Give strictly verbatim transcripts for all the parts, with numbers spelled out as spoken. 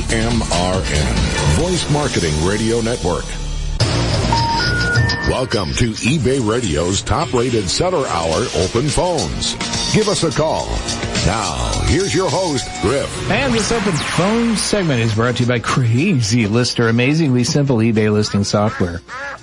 M R N, Voice Marketing Radio Network. Welcome to eBay Radio's top-rated seller hour open phones. Give us a call. Now, here's your host, Griff. And this open phone segment is brought to you by Crazy Lister, amazingly simple eBay listing software.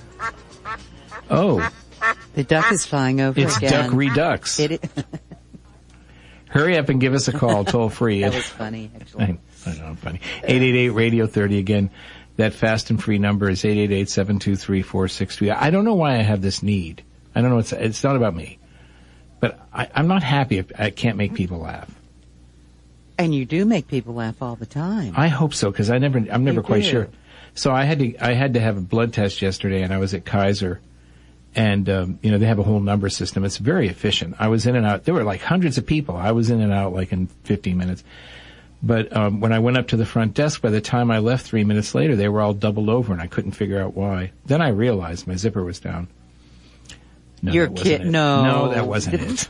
Oh. The duck is flying over it's again. It's Duck Redux. It Hurry up and give us a call, toll free. That was funny, actually. I, I know, funny. eight eight eight radio thirty. Again, that fast and free number is eight eight eight, seven two three, four six three. I don't know why I have this need. I don't know. It's, it's not about me. But I, I'm not happy if I can't make people laugh. And you do make people laugh all the time. I hope so, because I never, I'm never you quite do. sure. So I had to, I had to have a blood test yesterday, and I was at Kaiser, and um, you know they have a whole number system. It's very efficient. I was in and out. There were like hundreds of people. I was in and out like in fifteen minutes. But um, when I went up to the front desk, by the time I left three minutes later, they were all doubled over, and I couldn't figure out why. Then I realized my zipper was down. No, Your that kid, wasn't it. no. No, that wasn't it.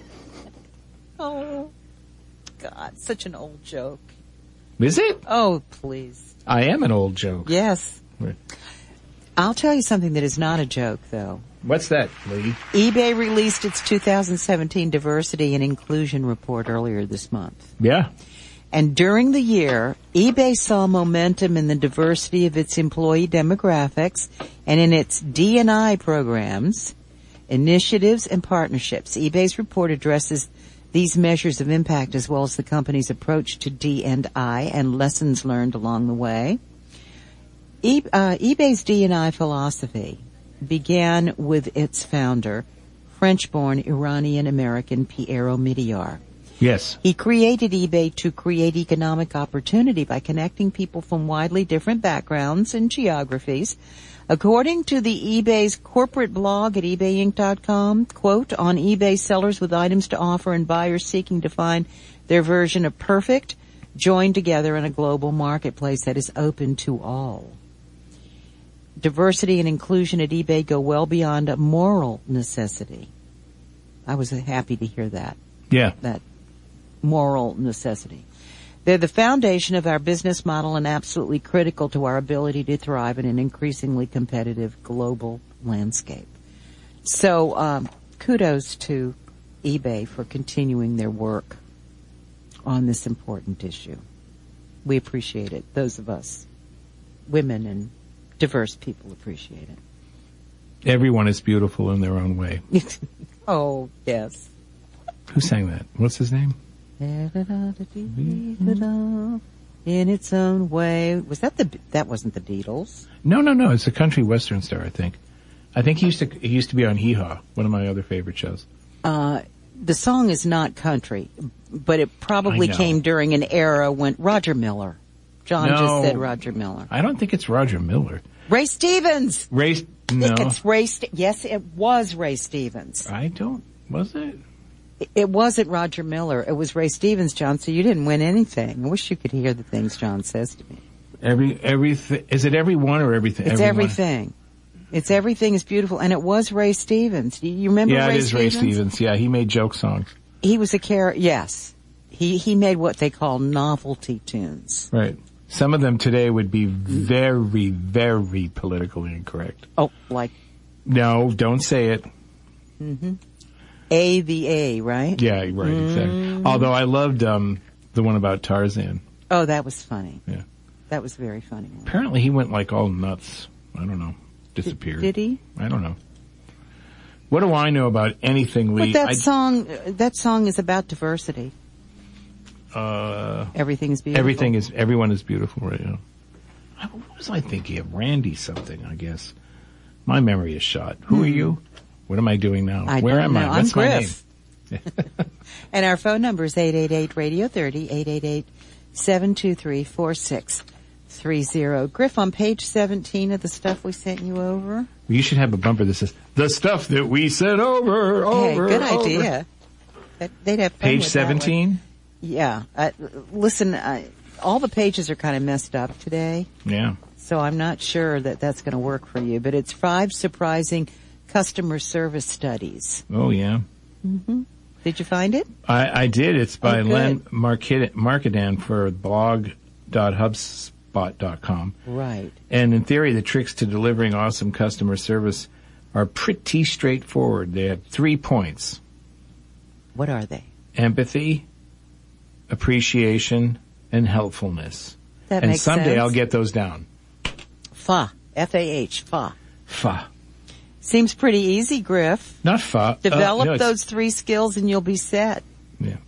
Oh, God, such an old joke. Is it? Oh, please. I am an old joke. Yes. Right. I'll tell you something that is not a joke, though. What's that, Lee? eBay released its two thousand seventeen Diversity and Inclusion Report earlier this month. Yeah. And during the year, eBay saw momentum in the diversity of its employee demographics and in its D and I programs, initiatives, and partnerships. eBay's report addresses these measures of impact as well as the company's approach to D and I and lessons learned along the way. E- uh, eBay's D and I philosophy began with its founder, French-born Iranian-American Piero Midyar. Yes. He created eBay to create economic opportunity by connecting people from widely different backgrounds and geographies. According to the eBay's corporate blog at ebay inc dot com, quote, on eBay, sellers with items to offer and buyers seeking to find their version of perfect join together in a global marketplace that is open to all. Diversity and inclusion at eBay go well beyond a moral necessity. I was happy to hear that. Yeah. That moral necessity. They're the foundation of our business model and absolutely critical to our ability to thrive in an increasingly competitive global landscape. So, um, kudos to eBay for continuing their work on this important issue. We appreciate it. Those of us, women and diverse people, appreciate it. Everyone is beautiful in their own way. Oh, yes. Who sang that? What's his name? In its own way. Was that the, that wasn't the Beatles? No, no, no. It's a country western star, I think. I think he used to, he used to be on Hee Haw, one of my other favorite shows. Uh, the song is not country, but it probably came during an era when Roger Miller. John no, just said Roger Miller. I don't think it's Roger Miller. Ray Stevens! Ray, no. It's Ray, St- yes, it was Ray Stevens. I don't, was it? It wasn't Roger Miller. It was Ray Stevens, John, so you didn't win anything. I wish you could hear the things John says to me. Every, everything, is it every one or everything? It's everyone? everything. It's everything is beautiful, and it was Ray Stevens. You, you remember yeah, Ray Stevens? Yeah, it is Stevens? Ray Stevens. Yeah, he made joke songs. He was a character, yes. He, he made what they call novelty tunes. Right. Some of them today would be very, very politically incorrect. Oh, like? No, don't say it. Mm-hmm. A the A, right? Yeah, right, mm. exactly. Although I loved um the one about Tarzan. Oh, that was funny. Yeah. That was very funny. Apparently he went like all nuts. I don't know. Disappeared. Did, did he? I don't know. What do I know about anything, Lee? But that I, song, that song is about diversity. Uh, everything is beautiful. Everything is, everyone is beautiful right now. What was I thinking of? Randy something, I guess. My memory is shot. Who hmm. are you? What am I doing now? I Where am know. I? What's I'm my Griff. name? And our phone number is eight eight eight radio thirty, eight eight eight, seven two three, four six three zero. Griff, on page seventeen of the stuff we sent you over. You should have a bumper that says, the stuff that we sent over, over, Hey, good over. idea. That, they'd have fun Page with seventeen? Yeah. Uh, listen, uh, all the pages are kind of messed up today. Yeah. So I'm not sure that that's going to work for you. But it's five surprising customer service studies. Oh, yeah. Mm-hmm. Did you find it? I, I did. It's by oh, Len Market- Markedan for blog dot hubspot dot com. Right. And in theory, the tricks to delivering awesome customer service are pretty straightforward. They have three points. What are they? Empathy, appreciation, and helpfulness. That and makes someday sense. I'll get those down. F A. F A H. F A. F A. Seems pretty easy, Griff. Not F A. Develop uh, no, those three skills and you'll be set. Yeah.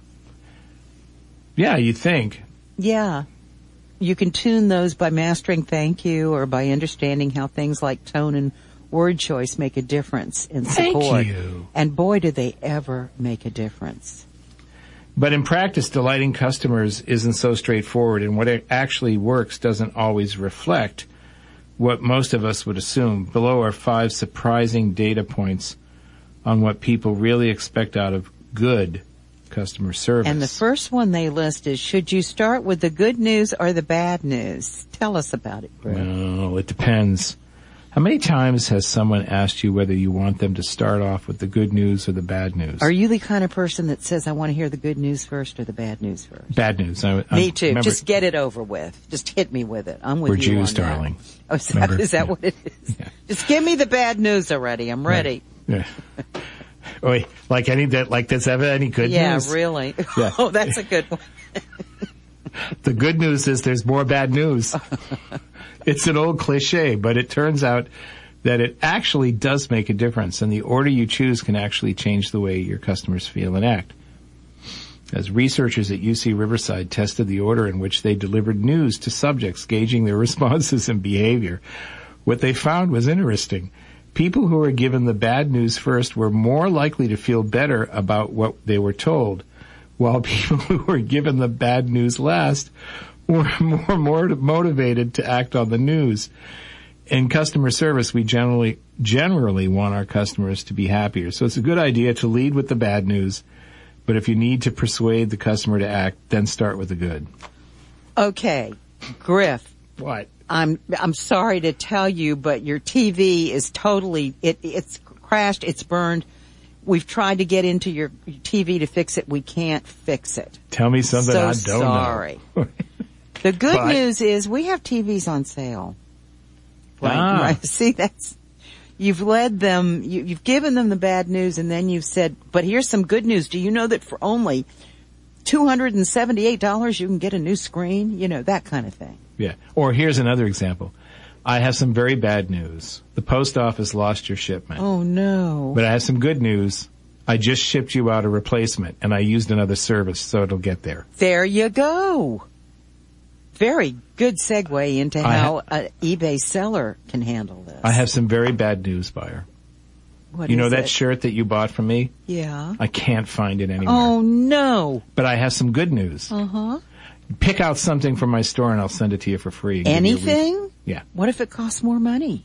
Yeah, you think. Yeah. You can tune those by mastering thank you or by understanding how things like tone and word choice make a difference in support. Thank you. And boy, do they ever make a difference. But in practice, delighting customers isn't so straightforward, and what it actually works doesn't always reflect what most of us would assume. Below are five surprising data points on what people really expect out of good customer service. And the first one they list is, should you start with the good news or the bad news? Tell us about it, Greg. Well, it depends. How many times has someone asked you whether you want them to start off with the good news or the bad news? Are you the kind of person that says, I want to hear the good news first or the bad news first? Bad news. I, I, me too. Remember, Just get it over with. Just hit me with it. I'm with we're you Jews, on that. darling. Oh, is that, is that yeah. what it is? Yeah. Just give me the bad news already. I'm ready. Right. Yeah. Wait, like any that like does ever any good yeah, news? really. Yeah. Oh, that's a good one. The good news is there's more bad news. It's an old cliche, but it turns out that it actually does make a difference, and the order you choose can actually change the way your customers feel and act. As researchers at U C Riverside tested the order in which they delivered news to subjects, gauging their responses and behavior, what they found was interesting. People who were given the bad news first were more likely to feel better about what they were told, while people who were given the bad news last were more, more motivated to act on the news. In customer service, we generally generally want our customers to be happier. So it's a good idea to lead with the bad news, but if you need to persuade the customer to act, then start with the good. Okay, Griff. What? I'm I'm sorry to tell you, but your T V is totally it it's crashed, it's burned. We've tried to get into your T V to fix it. We can't fix it. Tell me something so I don't sorry. know. The good But, news is we have T Vs on sale. Right, Ah. right. See, that's you've led them. You, you've given them the bad news, and then you've said, "But here's some good news. Do you know that for only two hundred and seventy-eight dollars you can get a new screen?" You know, that kind of thing. Yeah. Or here's another example. I have some very bad news. The post office lost your shipment. Oh no. But I have some good news. I just shipped you out a replacement, and I used another service, so it'll get there. There you go. Very good segue into I how ha- an eBay seller can handle this. I have some very bad news, buyer. What You know is that it? shirt that you bought from me? Yeah. I can't find it anywhere. Oh no. But I have some good news. Uh-huh. Pick out something from my store and I'll send it to you for free. and give you a re- Anything? Yeah. What if it costs more money?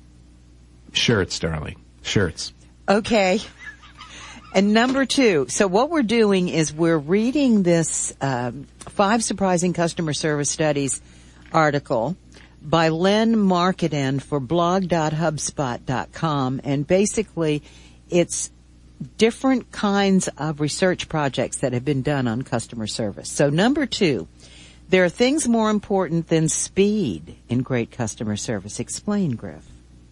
Shirts, darling. Shirts. Okay. And number two, so what we're doing is we're reading this um, Five Surprising Customer Service Studies article by Len Markeden for blog dot hubspot dot com, and basically it's different kinds of research projects that have been done on customer service. So number two, there are things more important than speed in great customer service. Explain, Griff.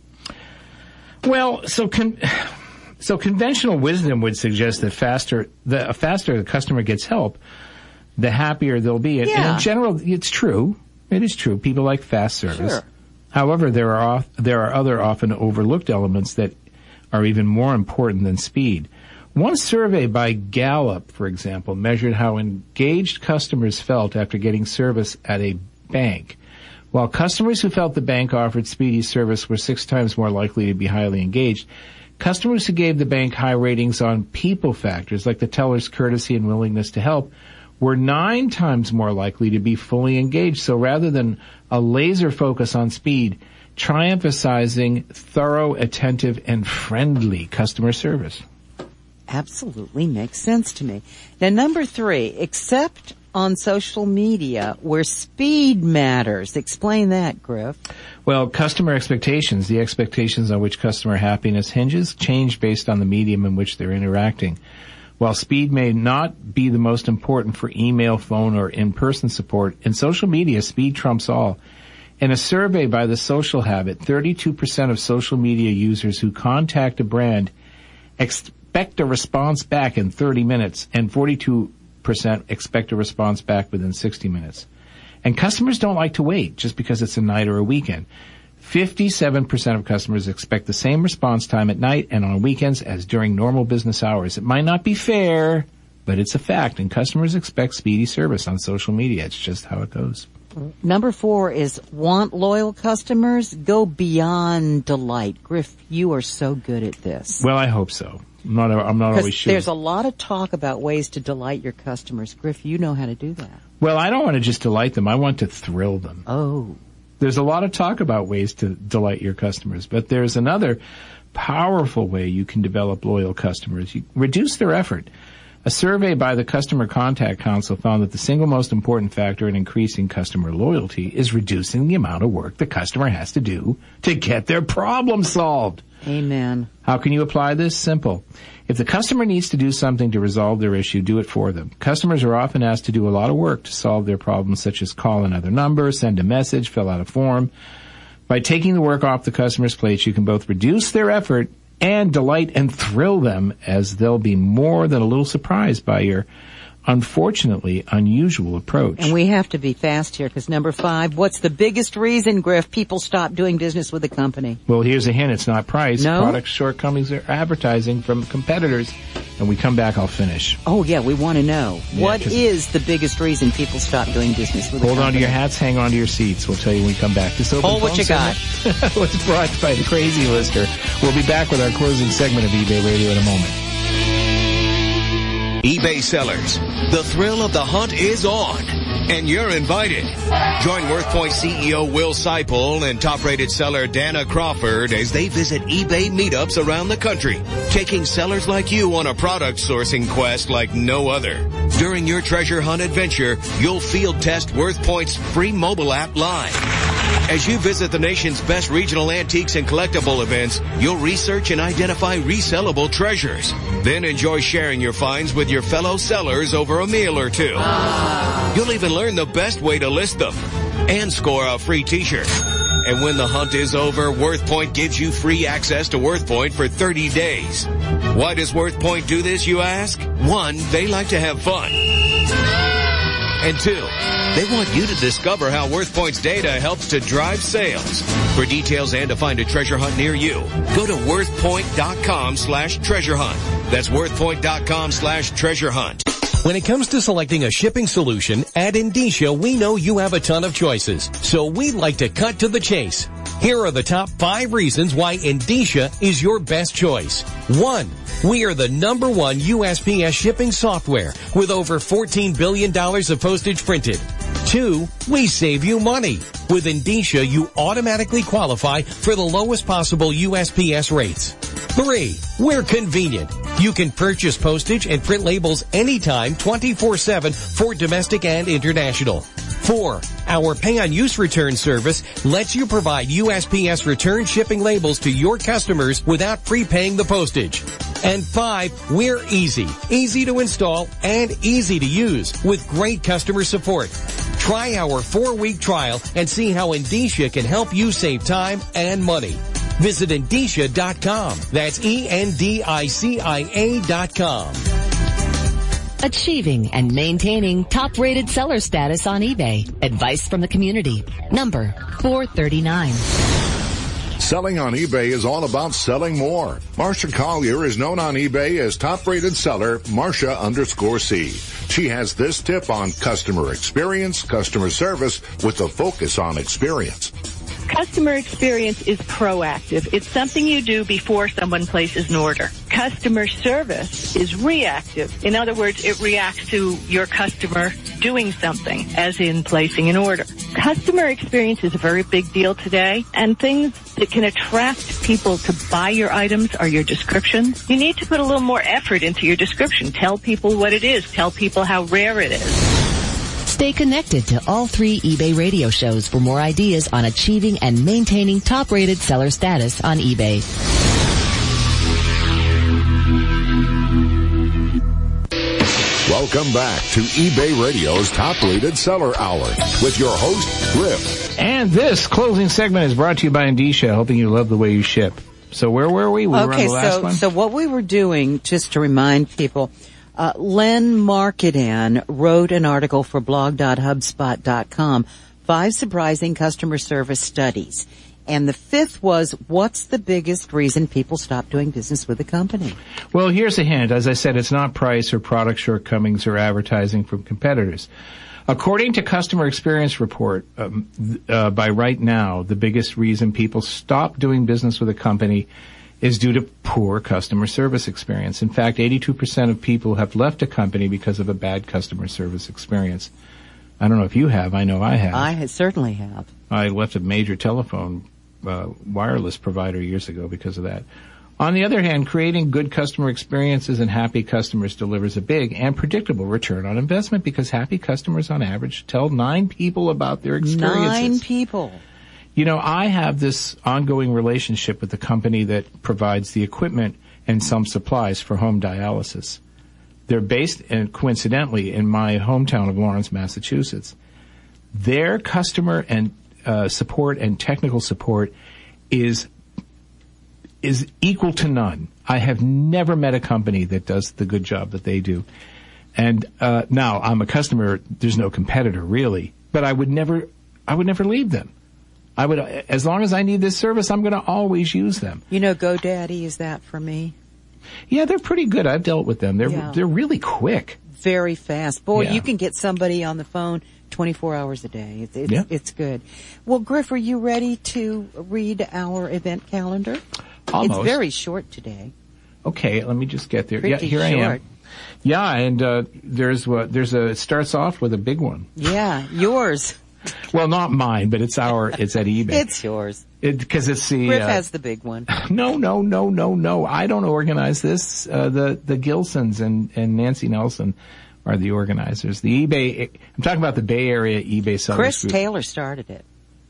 Well, so con- so conventional wisdom would suggest that faster the faster the customer gets help, the happier they'll be. And, and Yeah. in general, it's true. It is true. People like fast service. Sure. However, there are off- there are other often overlooked elements that are even more important than speed. One survey by Gallup, for example, measured how engaged customers felt after getting service at a bank. While customers who felt the bank offered speedy service were six times more likely to be highly engaged, customers who gave the bank high ratings on people factors like the teller's courtesy and willingness to help were nine times more likely to be fully engaged. So rather than a laser focus on speed, try emphasizing thorough, attentive, and friendly customer service. Absolutely makes sense to me. Now, number three, except on social media where speed matters. Explain that, Griff. Well, customer expectations, the expectations on which customer happiness hinges, change based on the medium in which they're interacting. While speed may not be the most important for email, phone, or in-person support, in social media, speed trumps all. In a survey by The Social Habit, thirty-two percent of social media users who contact a brand expect a response back in thirty minutes, and forty-two percent expect a response back within sixty minutes. And customers don't like to wait just because it's a night or a weekend. fifty-seven percent of customers expect the same response time at night and on weekends as during normal business hours. It might not be fair, but it's a fact, and customers expect speedy service on social media. It's just how it goes. Number four is want loyal customers, go beyond delight. Griff, you are so good at this. Well, I hope so. I'm not, I'm not always sure. There's a lot of talk about ways to delight your customers. Griff, you know how to do that. Well, I don't want to just delight them. I want to thrill them. Oh. There's a lot of talk about ways to delight your customers, but there's another powerful way you can develop loyal customers. You reduce their effort. A survey by the Customer Contact Council found that the single most important factor in increasing customer loyalty is reducing the amount of work the customer has to do to get their problem solved. Amen. How can you apply this? Simple. If the customer needs to do something to resolve their issue, do it for them. Customers are often asked to do a lot of work to solve their problems, such as call another number, send a message, fill out a form. By taking the work off the customer's plate, you can both reduce their effort and delight and thrill them, as they'll be more than a little surprised by your unfortunately unusual approach. And we have to be fast here, because number five, what's the biggest reason, Griff, people stop doing business with a company? Well, here's a hint. It's not price. No? Product shortcomings are advertising from competitors. And we come back, I'll finish. Oh, yeah, we want to know. Yeah, what is the biggest reason people stop doing business with a company? Hold on to your hats, hang on to your seats. We'll tell you when we come back. This open Hold what phone you got. segment was brought by the Crazy Lister. We'll be back with our closing segment of eBay Radio in a moment. eBay sellers, the thrill of the hunt is on, and you're invited. Join WorthPoint C E O Will Seipel and top-rated seller Dana Crawford as they visit eBay meetups around the country, taking sellers like you on a product sourcing quest like no other. During your treasure hunt adventure, you'll field test WorthPoint's free mobile app live. As you visit the nation's best regional antiques and collectible events, you'll research and identify resellable treasures. Then enjoy sharing your finds with your fellow sellers over a meal or two. You'll even learn the best way to list them and score a free t-shirt. And when the hunt is over, WorthPoint gives you free access to WorthPoint for thirty days. Why does WorthPoint do this, you ask? One, they like to have fun. And two, they want you to discover how WorthPoint's data helps to drive sales. For details and to find a treasure hunt near you, go to worthpoint.com slash treasure hunt. That's worthpoint.com slash treasure hunt. When it comes to selecting a shipping solution, at Indicia, we know you have a ton of choices, so we'd like to cut to the chase. Here are the top five reasons why Indicia is your best choice. One, we are the number one U S P S shipping software with over fourteen billion dollars of postage printed. Two, we save you money. With Indicia, you automatically qualify for the lowest possible U S P S rates. Three, we're convenient. You can purchase postage and print labels anytime, twenty-four seven for domestic and international. Four, our pay-on-use return service lets you provide U S P S return shipping labels to your customers without prepaying the postage. And five, we're easy. Easy to install and easy to use with great customer support. Try our four-week trial and see how Indicia can help you save time and money. Visit Indicia dot com. That's E N D I C I A dot com. Achieving and maintaining top-rated seller status on eBay. Advice from the community. Number four thirty-nine. Selling on eBay is all about selling more. Marcia Collier is known on eBay as top-rated seller Marcia underscore C. She has this tip on customer experience, customer service, with a focus on experience. Customer experience is proactive. It's something you do before someone places an order. Customer service is reactive. In other words, it reacts to your customer doing something, as in placing an order. Customer experience is a very big deal today, and things that can attract people to buy your items are your descriptions. You need to put a little more effort into your description. Tell people what it is. Tell people how rare it is. Stay connected to all three eBay radio shows for more ideas on achieving and maintaining top-rated seller status on eBay. Welcome back to eBay Radio's Top Rated Seller Hour with your host, Griff. And this closing segment is brought to you by Endicia, helping you love the way you ship. So where were we? We were okay, on the last so, one? so what we were doing, just to remind people, uh, Len Markedan wrote an article for blog dot hubspot dot com, Five Surprising Customer Service Studies. And the fifth was, what's the biggest reason people stop doing business with a company? Well, here's a hint. As I said, it's not price or product shortcomings or advertising from competitors. According to Customer Experience Report um, uh, by Right Now, the biggest reason people stop doing business with a company is due to poor customer service experience. In fact, eighty-two percent of people have left a company because of a bad customer service experience. I don't know if you have. I know I have. I certainly have. I left a major telephone uh, wireless provider years ago because of that. On the other hand, creating good customer experiences and happy customers delivers a big and predictable return on investment because happy customers on average tell nine people about their experiences. Nine people. You know, I have this ongoing relationship with the company that provides the equipment and some supplies for home dialysis. They're based, and coincidentally, in my hometown of Lawrence, Massachusetts. Their customer and uh, support and technical support is is equal to none. I have never met a company that does the good job that they do. And uh now I'm a customer, there's no competitor really, but I would never I would never leave them. I would, as long as I need this service, I'm going to always use them. You know, GoDaddy is that for me. Yeah, they're pretty good. I've dealt with them. They're Yeah. they're really quick. Very fast. Boy, Yeah. you can get somebody on the phone twenty-four hours a day. It's, it's, Yeah. it's good. Well, Griff, are you ready to read our event calendar? Almost. It's very short today. Okay, let me just get there. Pretty yeah, here I am. short. Yeah, and uh there's what there's a it starts off with a big one. Yeah, yours. Well, not mine, but it's our it's at eBay. It's yours. Because it, it's the Griff uh, has the big one. No, no, no, no, no. I don't organize this. Uh, the, the Gilsons and, and Nancy Nelson are the organizers. The eBay, I'm talking about the Bay Area eBay sellers Chris group. Taylor started it.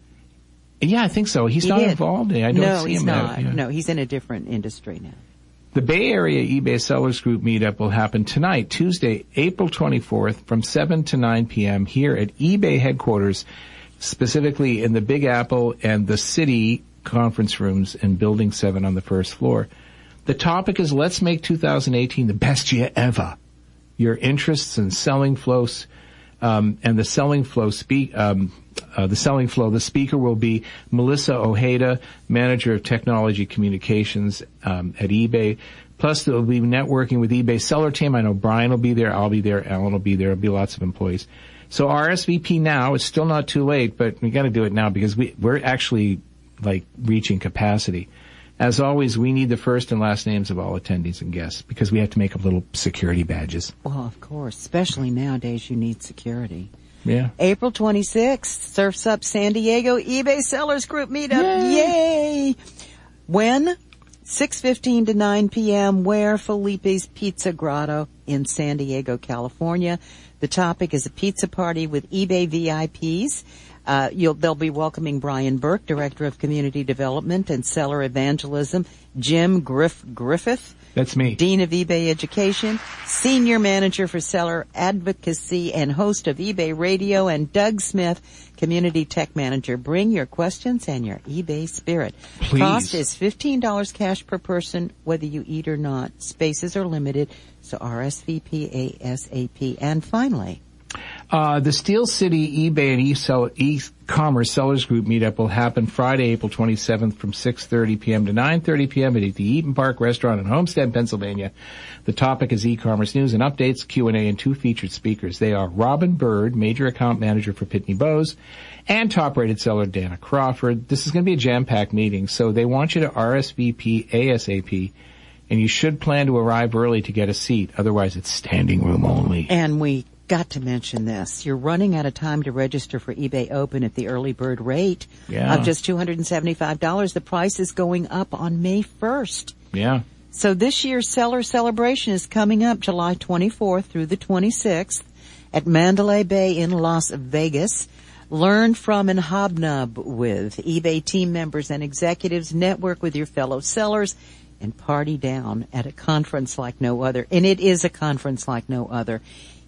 Yeah, I think so. He's He not did. involved in it. I don't no, see he's him. not. Out, yeah. No, he's in a different industry now. The Bay Area eBay Sellers Group meetup will happen tonight, Tuesday, April twenty-fourth, from seven to nine p.m. here at eBay headquarters, specifically in the Big Apple and the City conference rooms in Building seven on the first floor. The topic is Let's Make two thousand eighteen the best year ever. Your interests in selling flows, um, and the selling flow speak, um, uh, the selling flow. The speaker will be Melissa Ojeda, Manager of Technology Communications, um, at eBay. Plus, there will be networking with eBay seller team. I know Brian will be there. I'll be there. Alan will be there. There'll be lots of employees. So R S V P now. It's still not too late, but we got to do it now because we, we're actually like reaching capacity. As always, we need the first and last names of all attendees and guests because we have to make up little security badges. Well, of course. Especially nowadays, you need security. Yeah. April twenty-sixth, Surfs Up San Diego eBay Sellers Group meetup. Yay! Yay! When? six fifteen to nine p.m. Where? Felipe's Pizza Grotto in San Diego, California. The topic is a pizza party with eBay V I Ps. Uh, you'll, they'll be welcoming Brian Burke, Director of Community Development and Seller Evangelism, Jim Griff Griffith, That's me. Dean of eBay Education, Senior Manager for Seller Advocacy and host of eBay Radio, and Doug Smith, Community Tech Manager. Bring your questions and your eBay spirit. Please. Cost is fifteen dollars cash per person, whether you eat or not. Spaces are limited, so R S V P ASAP. And finally, Uh, the Steel City eBay and e-sell, e-commerce sellers group meetup will happen Friday, April twenty-seventh from six thirty p.m. to nine thirty p.m. at the Eaton Park Restaurant in Homestead, Pennsylvania. The topic is e-commerce news and updates, Q and A, and two featured speakers. They are Robin Bird, Major Account Manager for Pitney Bowes, and top-rated seller Dana Crawford. This is going to be a jam-packed meeting, so they want you to R S V P ASAP, and you should plan to arrive early to get a seat. Otherwise, it's standing room only. and we got to mention this. You're running out of time to register for eBay Open at the early bird rate Yeah. of just two hundred seventy-five dollars. The price is going up on May first. Yeah. So this year's seller celebration is coming up July twenty-fourth through the twenty-sixth at Mandalay Bay in Las Vegas. Learn from and hobnob with eBay team members and executives. Network with your fellow sellers and party down at a conference like no other. And it is a conference like no other.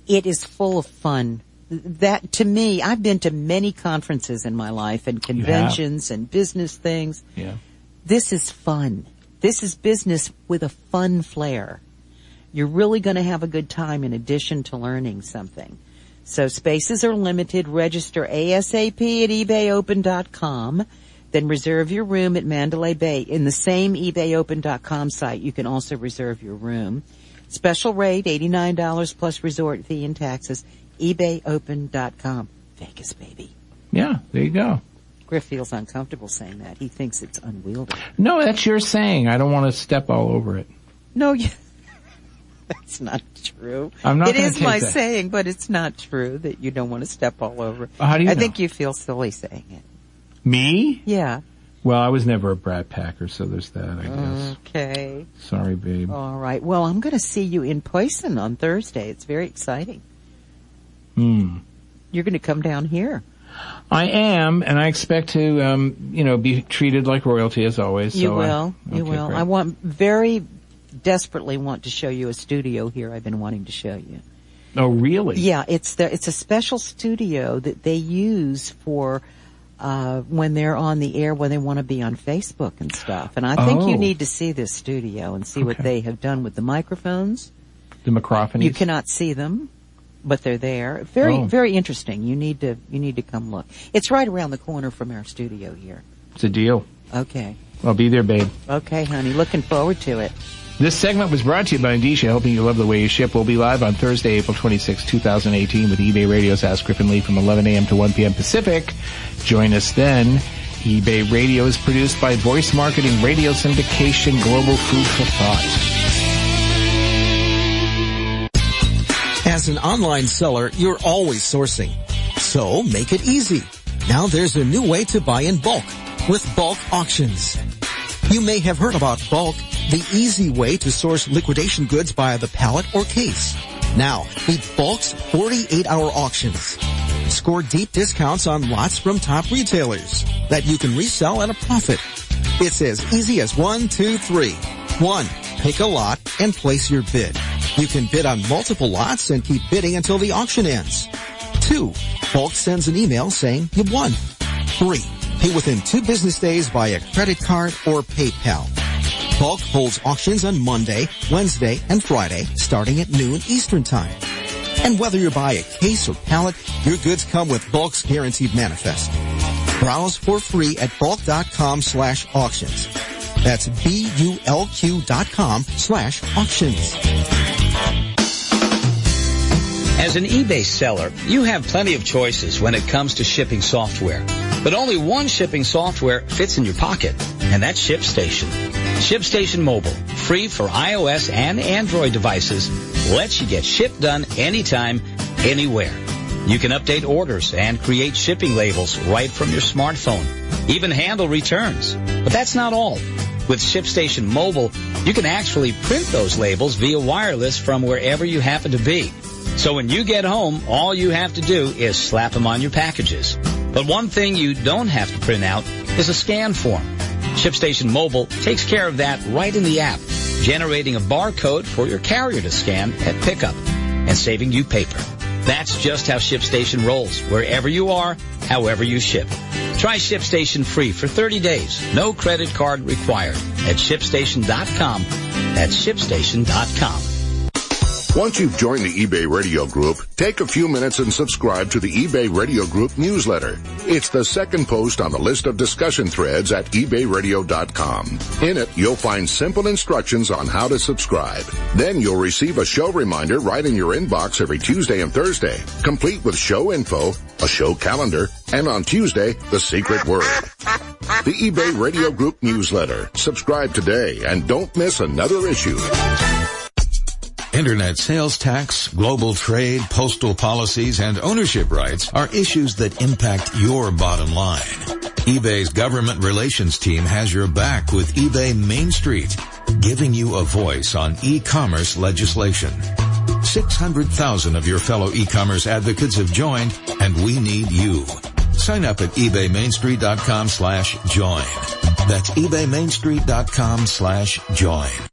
it is full of fun. That, to me, I've been to many conferences in my life and conventions and business things. Yeah. This is fun. This is business with a fun flair. You're really going to have a good time in addition to learning something. So spaces are limited. Register ASAP at ebay open dot com. Then reserve your room at Mandalay Bay. In the same ebay open dot com site, you can also reserve your room. Special rate, eighty-nine dollars plus resort fee and taxes. ebay open dot com. Vegas, baby. Yeah, there you go. Griff feels uncomfortable saying that. He thinks it's unwieldy. No, that's your saying. I don't want to step all over it. No, you, that's not true. I'm not It is take my that. saying, but it's not true that you don't want to step all over it. How do you I know? think you feel silly saying it. Me? Yeah. Well, I was never a brat packer, so there's that, I guess. Okay. Sorry, babe. All right. Well, I'm going to see you in person on Thursday. It's very exciting. Hmm. You're going to come down here. I am, and I expect to, um, you know, be treated like royalty as always. You so will. I, you okay, will. great. I want very desperately want to show you a studio here I've been wanting to show you. Oh, really? Yeah, it's the, it's a special studio that they use for uh when they're on the air, when they want to be on Facebook and stuff. And I think Oh. you need to see this studio and see what Okay. they have done with the microphones. The microphonies? You cannot see them, but they're there. Very, Oh. very interesting. You need to, you need to come look. It's right around the corner from our studio here. It's a deal. Okay. I'll be there, babe. Okay, honey. Looking forward to it. This segment was brought to you by Indisha, helping you love the way you ship. We'll be live on Thursday, April twenty-sixth, twenty eighteen with eBay Radio's Ask Griff and Lee from eleven a.m. to one p.m. Pacific. Join us then. eBay Radio is produced by Voice Marketing Radio Syndication, Global Food for Thought. As an online seller, you're always sourcing. So make it easy. Now there's a new way to buy in bulk with bulk auctions. You may have heard about bulk, the easy way to source liquidation goods by the pallet or case. Now, meet Bulk's forty-eight hour auctions. Score deep discounts on lots from top retailers that you can resell at a profit. It's as easy as one, two, three. One, pick a lot and place your bid. You can bid on multiple lots and keep bidding until the auction ends. Two, Bulk sends an email saying you won. Three, pay within two business days via credit card or PayPal. Bulk holds auctions on Monday, Wednesday, and Friday, starting at noon Eastern Time. And whether you buy a case or pallet, your goods come with Bulk's guaranteed manifest. Browse for free at bulk.com slash auctions. That's B-U-L-Q dot com slash auctions. As an eBay seller, you have plenty of choices when it comes to shipping software. But only one shipping software fits in your pocket, and that's ShipStation. ShipStation Mobile, free for iOS and Android devices, lets you get ship done anytime, anywhere. You can update orders and create shipping labels right from your smartphone. Even handle returns. But that's not all. With ShipStation Mobile, you can actually print those labels via wireless from wherever you happen to be. So when you get home, all you have to do is slap them on your packages. But one thing you don't have to print out is a scan form. ShipStation Mobile takes care of that right in the app, generating a barcode for your carrier to scan at pickup and saving you paper. That's just how ShipStation rolls, wherever you are, however you ship. Try ShipStation free for thirty days, no credit card required, at ShipStation dot com. That's ShipStation dot com. Once you've joined the eBay Radio Group, take a few minutes and subscribe to the eBay Radio Group newsletter. It's the second post on the list of discussion threads at ebay radio dot com. In it, you'll find simple instructions on how to subscribe. Then you'll receive a show reminder right in your inbox every Tuesday and Thursday, complete with show info, a show calendar, and on Tuesday, the secret word. The eBay Radio Group newsletter. Subscribe today and don't miss another issue. Internet sales tax, global trade, postal policies, and ownership rights are issues that impact your bottom line. eBay's government relations team has your back with eBay Main Street, giving you a voice on e-commerce legislation. six hundred thousand of your fellow e-commerce advocates have joined, and we need you. Sign up at ebay main street dot com slash join. That's ebay main street dot com slash join.